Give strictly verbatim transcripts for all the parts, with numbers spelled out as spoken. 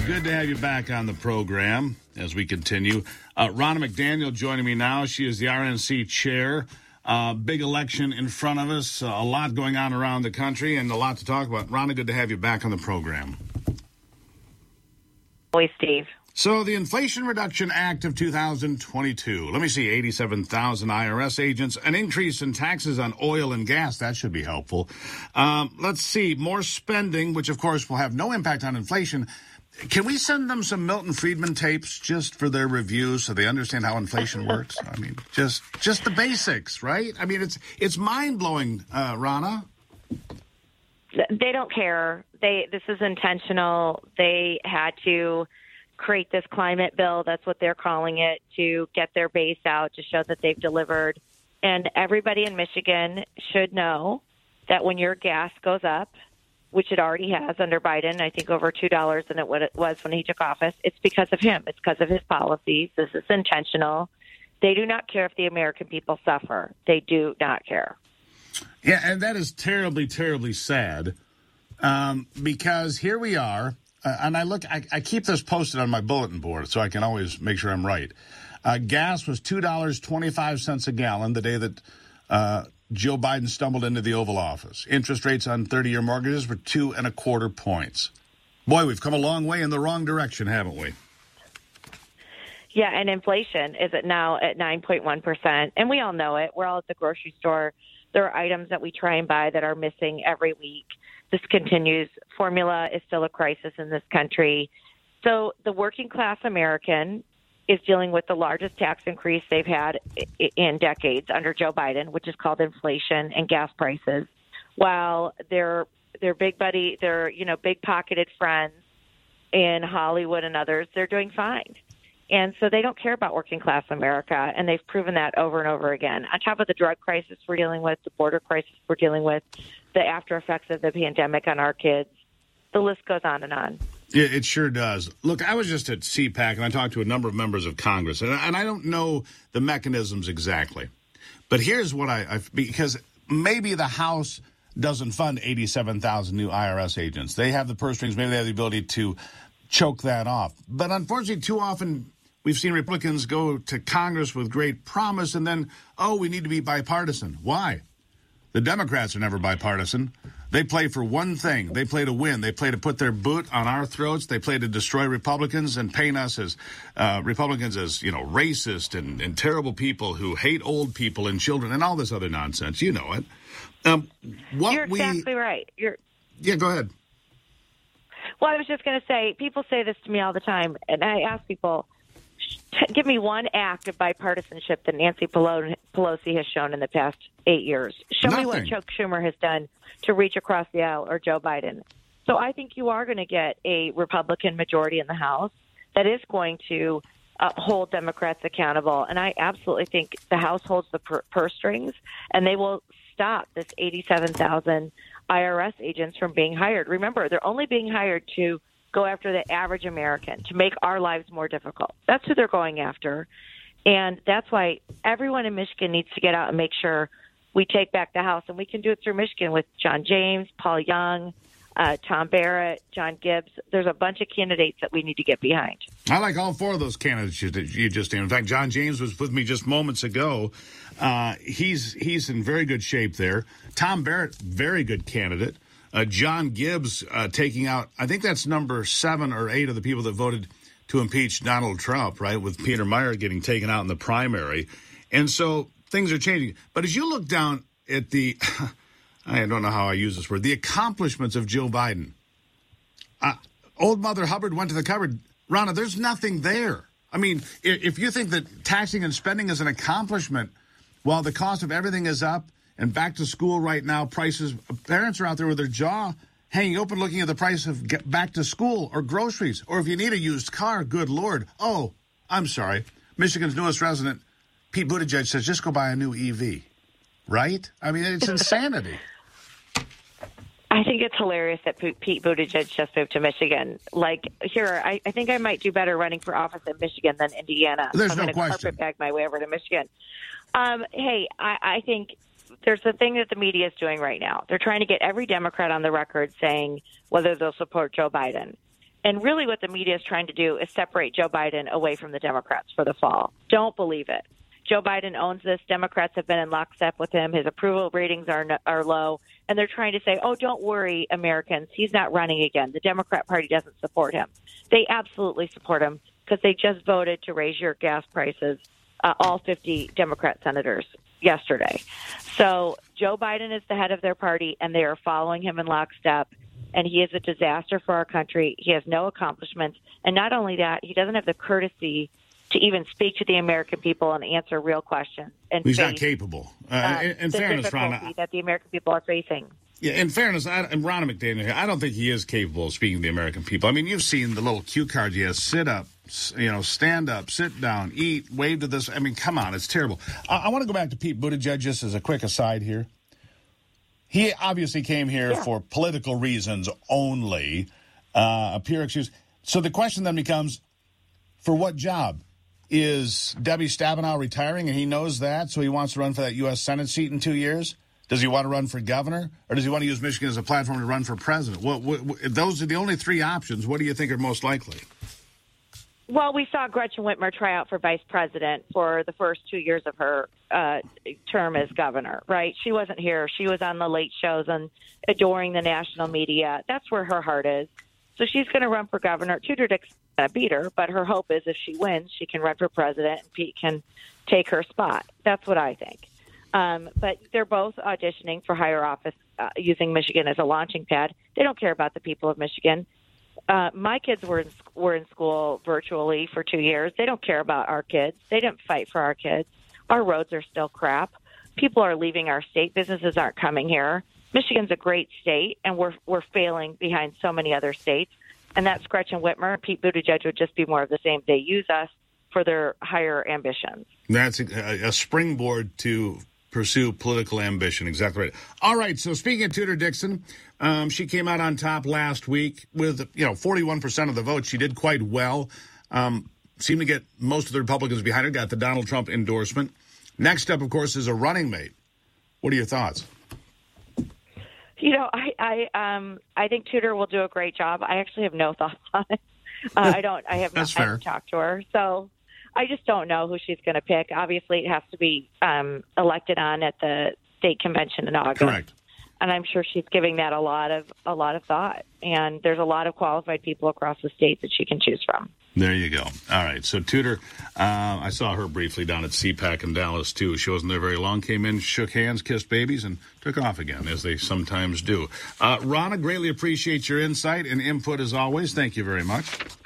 good to have you back on the program as we continue. Uh, Ronna McDaniel joining me now. She is the R N C chair. Uh, big election in front of us, uh, a lot going on around the country, and a lot to talk about. Ronna, good to have you back on the program. Always, Steve. So the Inflation Reduction Act of two thousand twenty-two, let me see, eighty-seven thousand I R S agents, an increase in taxes on oil and gas, that should be helpful. Um, let's see, more spending, which of course will have no impact on inflation. Can we send them some Milton Friedman tapes just for their reviews so they understand how inflation works? I mean, just just the basics, right? I mean, it's it's mind-blowing, uh, Ronna. They don't care. They This is intentional. They had to create this climate bill, that's what they're calling it, to get their base out, to show that they've delivered. And everybody in Michigan should know that when your gas goes up, which it already has under Biden, I think over two dollars than it was when he took office, it's because of him. It's because of his policies. This is intentional. They do not care if the American people suffer. They do not care. Yeah, and that is terribly, terribly sad um, because here we are. Uh, and I look, I, I keep this posted on my bulletin board so I can always make sure I'm right. Uh, gas was two dollars and twenty-five cents a gallon the day that uh, Joe Biden stumbled into the Oval Office. Interest rates on thirty-year mortgages were two and a quarter points. Boy, we've come a long way in the wrong direction, haven't we? Yeah, and inflation is at now at nine point one percent. And we all know it. We're all at the grocery store. There are items that we try and buy that are missing every week. This continues. Formula is still a crisis in this country. So the working class American is dealing with the largest tax increase they've had in decades under Joe Biden, which is called inflation and gas prices, while their their big buddy, their you know big pocketed friends in Hollywood and others, they're doing fine. And so they don't care about working class America, and they've proven that over and over again. On top of the drug crisis we're dealing with, the border crisis we're dealing with, the after effects of the pandemic on our kids, the list goes on and on. Yeah, it sure does. Look, I was just at C PAC, and I talked to a number of members of Congress, and, and I don't know the mechanisms exactly. But here's what I, I – because maybe the House doesn't fund eighty-seven thousand new I R S agents. They have the purse strings. Maybe they have the ability to choke that off. But unfortunately, too often we've seen Republicans go to Congress with great promise and then, oh, we need to be bipartisan. Why? The Democrats are never bipartisan. They play for one thing. They play to win. They play to put their boot on our throats. They play to destroy Republicans and paint us as uh, Republicans as, you know, racist and, and terrible people who hate old people and children and all this other nonsense. You know it. Um, what You're we, exactly right. You're. Yeah, go ahead. Well, I was just going to say, people say this to me all the time, and I ask people, give me one act of bipartisanship that Nancy Pelosi has shown in the past eight years. Show Nothing. me what Chuck Schumer has done to reach across the aisle, or Joe Biden. So I think you are going to get a Republican majority in the House that is going to uh, hold Democrats accountable. And I absolutely think the House holds the pur- purse strings, and they will stop this eighty-seven thousand I R S agents from being hired. Remember, they're only being hired to go after the average American, to make our lives more difficult. That's who they're going after. And that's why everyone in Michigan needs to get out and make sure we take back the House. And we can do it through Michigan with John James, Paul Young, uh, Tom Barrett, John Gibbs. There's a bunch of candidates that we need to get behind. I like all four of those candidates you, you just named. In fact, John James was with me just moments ago. Uh, he's he's in very good shape there. Tom Barrett, very good candidate. Uh, John Gibbs uh, taking out, I think that's number seven or eight of the people that voted to impeach Donald Trump, right, with Peter Meyer getting taken out in the primary. And so things are changing. But as you look down at the, I don't know how I use this word, the accomplishments of Joe Biden. Uh, old Mother Hubbard went to the cupboard. Ronna, there's nothing there. I mean, if you think that taxing and spending is an accomplishment while the cost of everything is up, and back to school right now, prices, parents are out there with their jaw hanging open looking at the price of get back to school or groceries. Or if you need a used car, good Lord. Oh, I'm sorry. Michigan's newest resident, Pete Buttigieg, says just go buy a new E V. Right? I mean, it's insanity. I think it's hilarious that Pete Buttigieg just moved to Michigan. Like, here, I, I think I might do better running for office in Michigan than Indiana. There's I'm no going to question. carpet bag my way over to Michigan. Um, hey, I, I think there's a thing that the media is doing right now. They're trying to get every Democrat on the record saying whether they'll support Joe Biden. And really what the media is trying to do is separate Joe Biden away from the Democrats for the fall. Don't believe it. Joe Biden owns this. Democrats have been in lockstep with him. His approval ratings are are low. And they're trying to say, oh, don't worry, Americans. He's not running again. The Democrat Party doesn't support him. They absolutely support him because they just voted to raise your gas prices, uh, all fifty Democrat senators yesterday. So Joe Biden is the head of their party, and they are following him in lockstep. And he is a disaster for our country. He has no accomplishments. And not only that, he doesn't have the courtesy to even speak to the American people and answer real questions. And he's face, not capable. Uh, uh, in, in the fairness, difficulty Ronna, that the American people are facing. Yeah, in fairness, I, and Ronna McDaniel here, I don't think he is capable of speaking to the American people. I mean, you've seen the little cue cards he has: sit up, you know, stand up, sit down, eat, wave to this. I mean, come on, it's terrible. I, I want to go back to Pete Buttigieg just as a quick aside here. He obviously came here yeah. for political reasons only, uh, a pure excuse. So the question then becomes, for what job? Is Debbie Stabenow retiring, and he knows that, so he wants to run for that U S Senate seat in two years? Does he want to run for governor, or does he want to use Michigan as a platform to run for president? What, what, what, those are the only three options. What do you think are most likely? Well, we saw Gretchen Whitmer try out for vice president for the first two years of her uh, term as governor, right? She wasn't here. She was on the late shows and adoring the national media. That's where her heart is. So she's going to run for governor. Tudor Dixon's going to beat her, but her hope is if she wins, she can run for president and Pete can take her spot. That's what I think. Um, but they're both auditioning for higher office uh, using Michigan as a launching pad. They don't care about the people of Michigan. Uh, my kids were in, were in school virtually for two years. They don't care about our kids. They didn't fight for our kids. Our roads are still crap. People are leaving our state. Businesses aren't coming here. Michigan's a great state, and we're we're failing behind so many other states. And that's Gretchen Whitmer. Pete Buttigieg would just be more of the same. They use us for their higher ambitions. That's a, a springboard to pursue political ambition. Exactly right. All right. So speaking of Tudor Dixon, um, she came out on top last week with, you know, forty-one percent of the vote. She did quite well. Um, seemed to get most of the Republicans behind her, got the Donald Trump endorsement. Next up, of course, is a running mate. What are your thoughts? You know, I I um I think Tudor will do a great job. I actually have no thoughts on it. Uh, I don't. I have not I haven't talked to her, so I just don't know who she's going to pick. Obviously, it has to be um, elected on at the state convention in August. Correct. And I'm sure she's giving that a lot of a lot of thought. And there's a lot of qualified people across the state that she can choose from. There you go. All right. So Tudor, uh, I saw her briefly down at C PAC in Dallas, too. She wasn't there very long, came in, shook hands, kissed babies, and took off again, as they sometimes do. Uh, Ronna, greatly appreciate your insight and input as always. Thank you very much.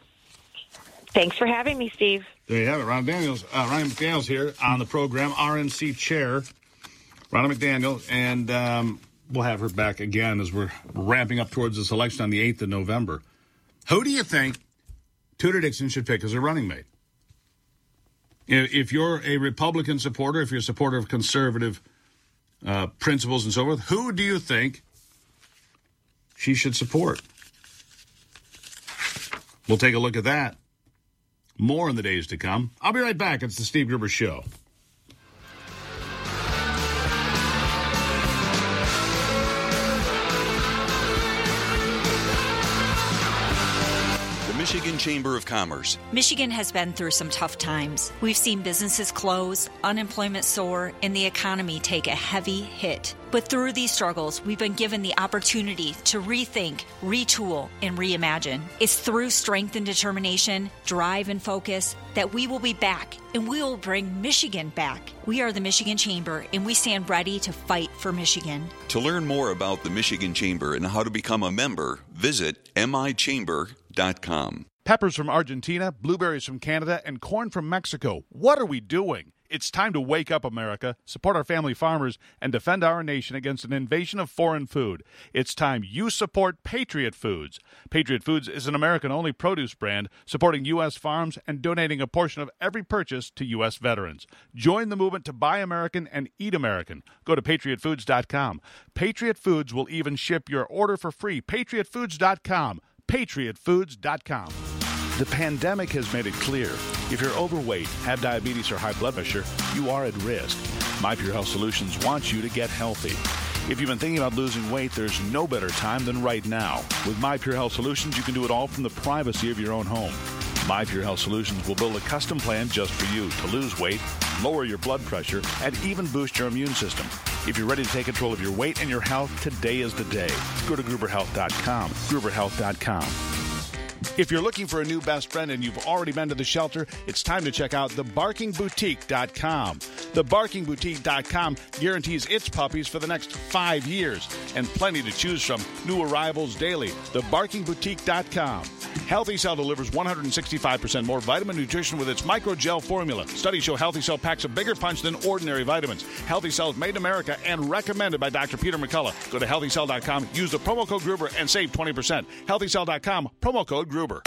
Thanks for having me, Steve. There you have it. Ronna Daniels, uh, Ronna McDaniel's here on the program, R N C chair, Ronna McDaniel, and um, we'll have her back again as we're ramping up towards this election on the eighth of November. Who do you think Tudor Dixon should pick as a running mate? If you're a Republican supporter, if you're a supporter of conservative uh, principles and so forth, who do you think she should support? We'll take a look at that. More in the days to come. I'll be right back. It's the Steve Gruber Show. Michigan Chamber of Commerce. Michigan has been through some tough times. We've seen businesses close, unemployment soar, and the economy take a heavy hit. But through these struggles, we've been given the opportunity to rethink, retool, and reimagine. It's through strength and determination, drive and focus that we will be back, and we will bring Michigan back. We are the Michigan Chamber, and we stand ready to fight for Michigan. To learn more about the Michigan Chamber and how to become a member, visit m i chamber dot com. Peppers from Argentina, blueberries from Canada, and corn from Mexico. What are we doing? It's time to wake up, America, support our family farmers, and defend our nation against an invasion of foreign food. It's time you support Patriot Foods. Patriot Foods is an American-only produce brand supporting U S farms and donating a portion of every purchase to U S veterans. Join the movement to buy American and eat American. Go to patriot foods dot com. Patriot Foods will even ship your order for free. patriot foods dot com. patriot foods dot com. The pandemic has made it clear. If you're overweight, have diabetes or high blood pressure, you are at risk. My Pure Health Solutions wants you to get healthy. If you've been thinking about losing weight, there's no better time than right now. With My Pure Health Solutions, you can do it all from the privacy of your own home. My Pure Health Solutions will build a custom plan just for you to lose weight, lower your blood pressure, and even boost your immune system. If you're ready to take control of your weight and your health, today is the day. Go to Gruber Health dot com. Gruber Health dot com. If you're looking for a new best friend and you've already been to the shelter, it's time to check out the barking boutique dot com. the barking boutique dot com guarantees its puppies for the next five years and plenty to choose from. New arrivals daily. the barking boutique dot com. Healthy Cell delivers one hundred sixty-five percent more vitamin nutrition with its microgel formula. Studies show Healthy Cell packs a bigger punch than ordinary vitamins. Healthy Cell is made in America and recommended by Doctor Peter McCullough. Go to healthy cell dot com, use the promo code Gruber, and save twenty percent. healthy cell dot com, promo code Gruber.